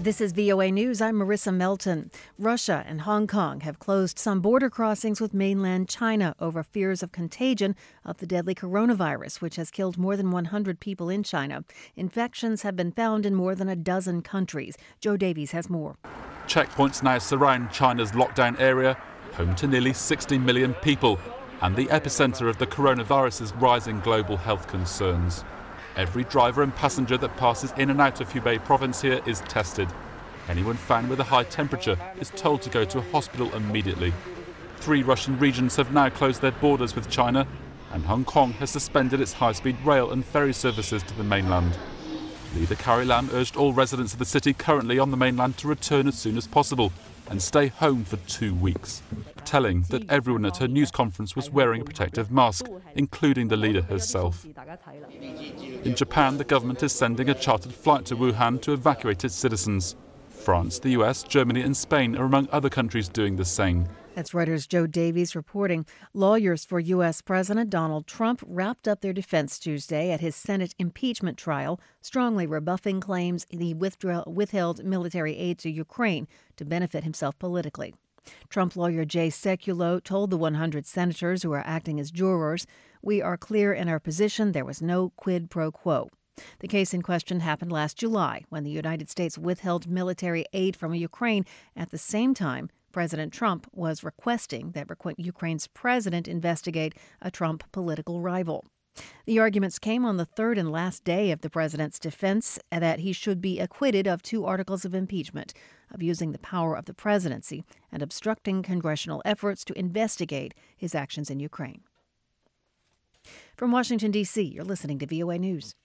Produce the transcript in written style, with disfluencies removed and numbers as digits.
This is VOA News. I'm Marissa Melton. Russia and Hong Kong have closed some border crossings with mainland China over fears of contagion of the deadly coronavirus, which has killed more than 100 people in China. Infections have been found in more than a dozen countries. Joe Davies has more. Checkpoints now surround China's lockdown area, home to nearly 60 million people, and the epicenter of the coronavirus's rising global health concerns. Every driver and passenger that passes in and out of Hubei province here is tested. Anyone found with a high temperature is told to go to a hospital immediately. 3 Russian regions have now closed their borders with China, and Hong Kong has suspended its high-speed rail and ferry services to the mainland. Leader Carrie Lam urged all residents of the city currently on the mainland to return as soon as possible and stay home for 2 weeks, telling that everyone at her news conference was wearing a protective mask, including the leader herself. In Japan, the government is sending a chartered flight to Wuhan to evacuate its citizens. France, the US, Germany and Spain are among other countries doing the same. That's Reuters' Joe Davies reporting. Lawyers for U.S. President Donald Trump wrapped up their defense Tuesday at his Senate impeachment trial, strongly rebuffing claims he withheld military aid to Ukraine to benefit himself politically. Trump lawyer Jay Sekulow told the 100 senators who are acting as jurors, "We are clear in our position. There was no quid pro quo." The case in question happened last July when the United States withheld military aid from Ukraine at the same time President Trump was requesting that Ukraine's president investigate a Trump political rival. The arguments came on the third and last day of the president's defense that he should be acquitted of 2 articles of impeachment, abusing the power of the presidency and obstructing congressional efforts to investigate his actions in Ukraine. From Washington, D.C., you're listening to VOA News.